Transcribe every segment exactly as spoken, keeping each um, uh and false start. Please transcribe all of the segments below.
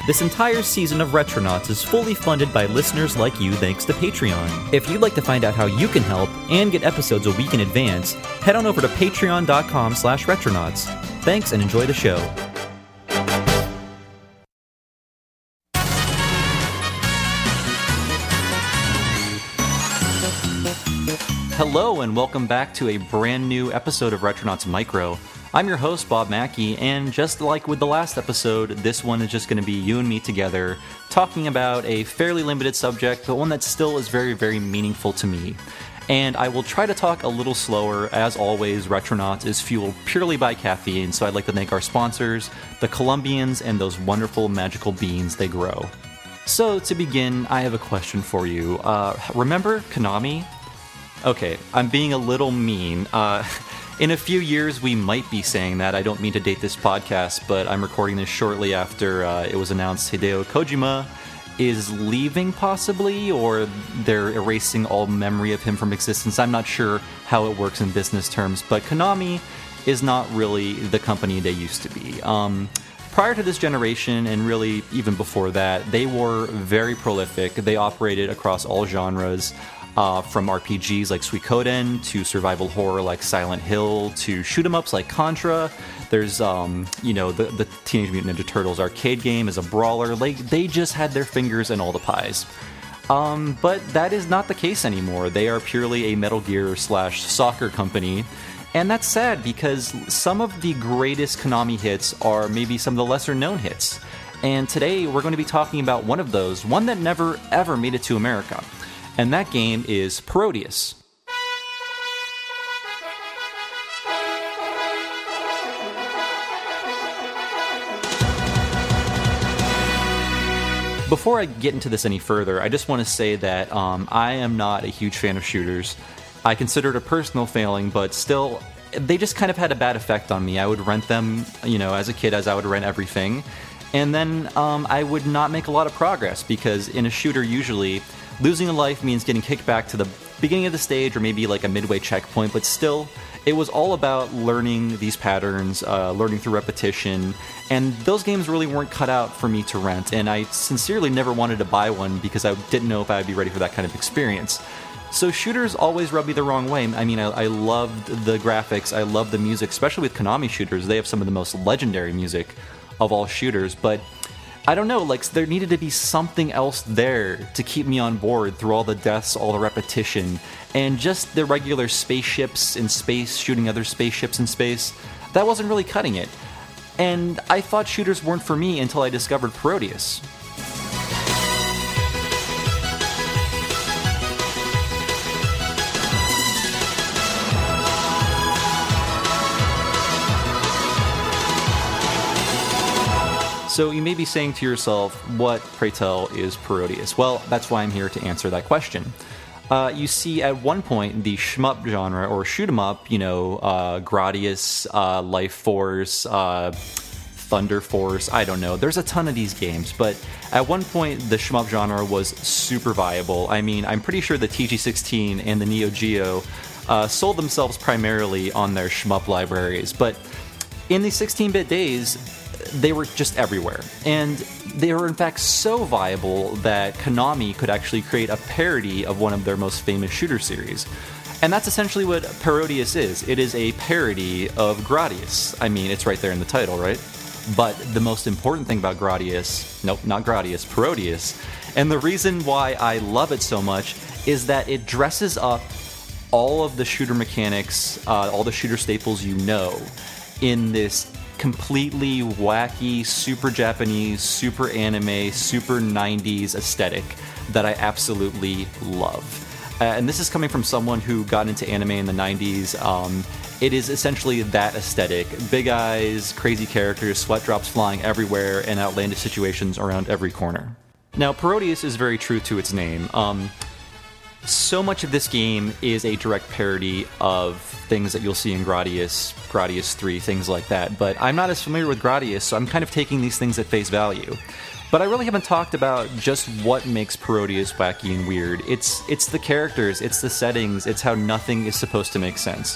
This entire season of Retronauts is fully funded by listeners like you thanks to Patreon. If you'd like to find out how you can help and get episodes a week in advance, head on over to patreon.com slash retronauts. Thanks and enjoy the show. Hello and welcome back to a brand new episode of Retronauts Micro. I'm your host, Bob Mackey, and just like with the last episode, this one is just going to be you and me together talking about a fairly limited subject, but one that still is very, very meaningful to me. And I will try to talk a little slower. As always, Retronauts is fueled purely by caffeine, so I'd like to thank our sponsors, the Colombians, and those wonderful magical beans they grow. So, to begin, I have a question for you. Uh, remember Konami? Okay, I'm being a little mean. Uh... In a few years, we might be saying that. I don't mean to date this podcast, but I'm recording this shortly after uh, it was announced Hideo Kojima is leaving, possibly, or they're erasing all memory of him from existence. I'm not sure how it works in business terms, but Konami is not really the company they used to be. Um, prior to this generation, and really even before that, they were very prolific. They operated across all genres. Uh, from R P Gs like Suikoden, to survival horror like Silent Hill, to shoot-em-ups like Contra. There's, um, you know, the, the Teenage Mutant Ninja Turtles arcade game is a brawler. Like, they just had their fingers in all the pies. Um, but that is not the case anymore. They are purely a Metal Gear slash soccer company. And that's sad, because some of the greatest Konami hits are maybe some of the lesser-known hits. And today, we're going to be talking about one of those, one that never, ever made it to America. And that game is Parodius. Before I get into this any further, I just want to say that um, I am not a huge fan of shooters. I consider it a personal failing, but still, they just kind of had a bad effect on me. I would rent them, you know, as a kid, as I would rent everything. And then um, I would not make a lot of progress, because in a shooter, usually, losing a life means getting kicked back to the beginning of the stage or maybe like a midway checkpoint, but still, it was all about learning these patterns, uh, learning through repetition, and those games really weren't cut out for me to rent, and I sincerely never wanted to buy one because I didn't know if I'd be ready for that kind of experience. So shooters always rub me the wrong way. I mean, I, I loved the graphics, I loved the music, especially with Konami shooters. They have some of the most legendary music of all shooters, but I don't know, like, there needed to be something else there to keep me on board through all the deaths, all the repetition, and just the regular spaceships in space shooting other spaceships in space. That wasn't really cutting it. And I thought shooters weren't for me until I discovered Parodius. So you may be saying to yourself, what, pray tell, is Parodius? Well, that's why I'm here to answer that question. Uh, you see, at one point, the shmup genre, or shoot-em-up, you know, uh, Gradius, uh, Life Force, uh, Thunder Force, I don't know. There's a ton of these games, but at one point, the shmup genre was super viable. I mean, I'm pretty sure the T G sixteen and the Neo Geo uh, sold themselves primarily on their shmup libraries, but in the sixteen-bit days, they were just everywhere. And they were in fact so viable that Konami could actually create a parody of one of their most famous shooter series. And that's essentially what Parodius is. It is a parody of Gradius. I mean, it's right there in the title, right? But the most important thing about Gradius, nope, not Gradius, Parodius, and the reason why I love it so much is that it dresses up all of the shooter mechanics, uh, all the shooter staples you know, in this completely wacky, super Japanese, super anime, super nineties aesthetic that I absolutely love. Uh, and this is coming from someone who got into anime in the nineties. Um, it is essentially that aesthetic. Big eyes, crazy characters, sweat drops flying everywhere, and outlandish situations around every corner. Now, Parodius is very true to its name. Um, So much of this game is a direct parody of things that you'll see in Gradius, Gradius three, things like that. But I'm not as familiar with Gradius, so I'm kind of taking these things at face value. But I really haven't talked about just what makes Parodius wacky and weird. It's it's the characters, it's the settings, it's how nothing is supposed to make sense.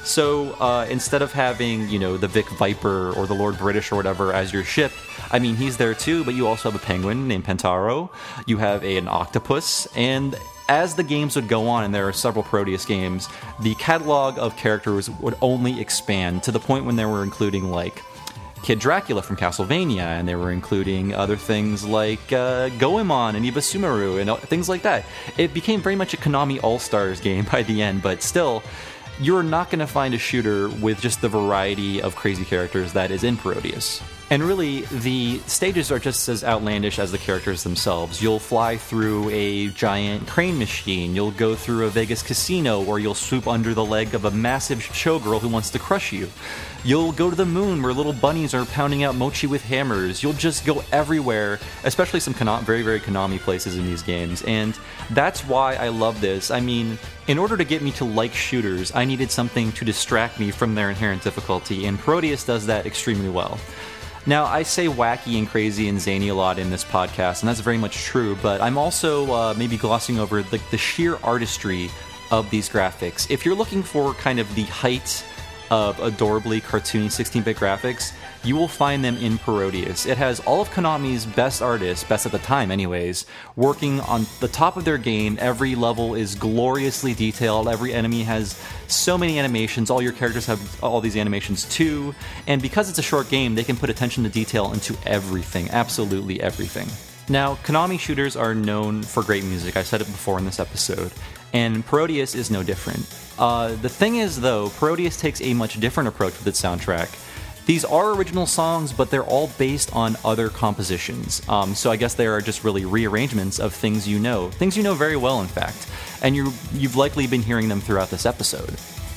So uh, instead of having, you know, the Vic Viper or the Lord British or whatever as your ship, I mean, he's there too, but you also have a penguin named Pentaro. You have a, an octopus, and as the games would go on, and there are several Proteus games, the catalog of characters would only expand to the point when they were including, like, Kid Dracula from Castlevania, and they were including other things like uh, Goemon and Ibasumaru and things like that. It became very much a Konami All-Stars game by the end, but still, you're not going to find a shooter with just the variety of crazy characters that is in Proteus. And really, the stages are just as outlandish as the characters themselves. You'll fly through a giant crane machine, you'll go through a Vegas casino where you'll swoop under the leg of a massive showgirl who wants to crush you. You'll go to the moon where little bunnies are pounding out mochi with hammers. You'll just go everywhere, especially some Konami, very, very Konami places in these games. And that's why I love this. I mean, in order to get me to like shooters, I needed something to distract me from their inherent difficulty, and Proteus does that extremely well. Now, I say wacky and crazy and zany a lot in this podcast, and that's very much true, but I'm also uh, maybe glossing over the, the sheer artistry of these graphics. If you're looking for kind of the height of adorably cartoony sixteen-bit graphics, you will find them in Proteus. It has all of Konami's best artists, best at the time anyways, working on the top of their game. Every level is gloriously detailed, every enemy has so many animations, all your characters have all these animations too, and because it's a short game, they can put attention to detail into everything, absolutely everything. Now, Konami shooters are known for great music, I said it before in this episode, and Proteus is no different. Uh, the thing is, though, Proteus takes a much different approach with its soundtrack. These are original songs, but they're all based on other compositions. Um, so I guess they are just really rearrangements of things you know. Things you know very well, in fact. And you you've likely been hearing them throughout this episode.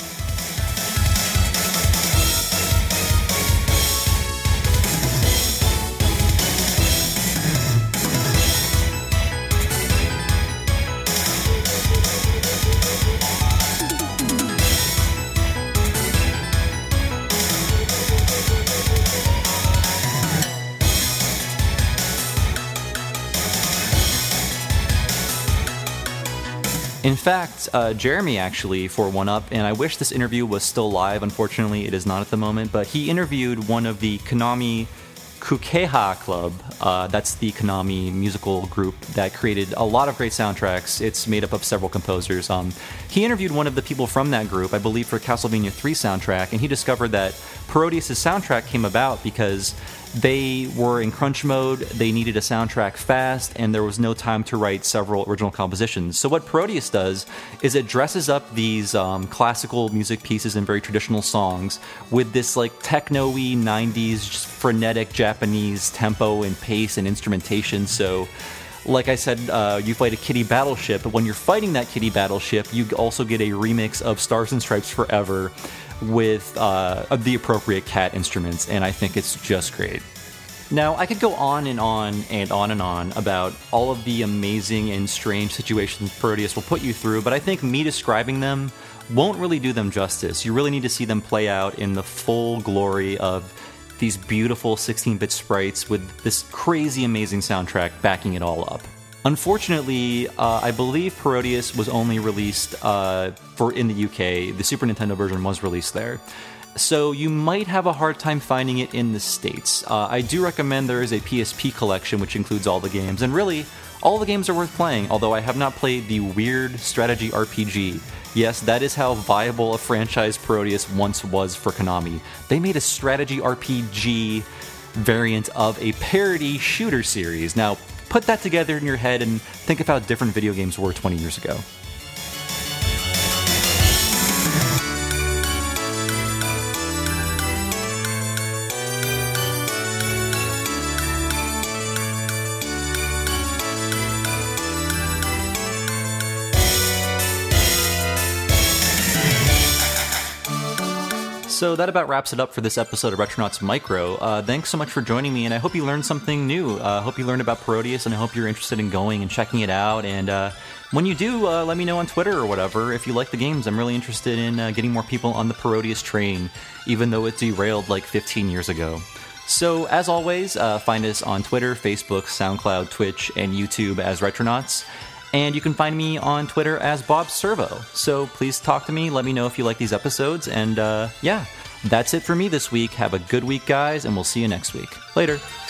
In fact, uh, Jeremy actually, for one up, and I wish this interview was still live, unfortunately it is not at the moment, but he interviewed one of the Konami Kukeha Club, uh, that's the Konami musical group that created a lot of great soundtracks. It's made up of several composers. Um, he interviewed one of the people from that group, I believe for Castlevania three soundtrack, and he discovered that Proteus' soundtrack came about because they were in crunch mode, they needed a soundtrack fast, and there was no time to write several original compositions. So what Proteus does is it dresses up these um, classical music pieces and very traditional songs with this like techno-y nineties just frenetic Japanese tempo and pace and instrumentation. So like I said, uh, you fight a kitty battleship, but when you're fighting that kitty battleship, you also get a remix of Stars and Stripes Forever with uh, the appropriate cat instruments, and I think it's just great. Now, I could go on and on and on and on about all of the amazing and strange situations Proteus will put you through, but I think me describing them won't really do them justice. You really need to see them play out in the full glory of these beautiful sixteen-bit sprites with this crazy amazing soundtrack backing it all up. Unfortunately, uh, I believe Proteus was only released uh, for in the U K. The Super Nintendo version was released there. So you might have a hard time finding it in the States. Uh, I do recommend there is a P S P collection which includes all the games, and really, all the games are worth playing, although I have not played the weird strategy R P G. Yes, that is how viable a franchise Proteus once was for Konami. They made a strategy R P G variant of a parody shooter series. Now, put that together in your head and think of how different video games were twenty years ago. So that about wraps it up for this episode of Retronauts Micro. Uh, thanks so much for joining me, and I hope you learned something new. I uh, hope you learned about Proteus, and I hope you're interested in going and checking it out. And uh, when you do, uh, let me know on Twitter or whatever if you like the games. I'm really interested in uh, getting more people on the Proteus train, even though it derailed like fifteen years ago. So, as always, uh, find us on Twitter, Facebook, SoundCloud, Twitch, and YouTube as Retronauts. And you can find me on Twitter as Bob Servo. So please talk to me. Let me know if you like these episodes. And uh, yeah, that's it for me this week. Have a good week, guys, and we'll see you next week. Later.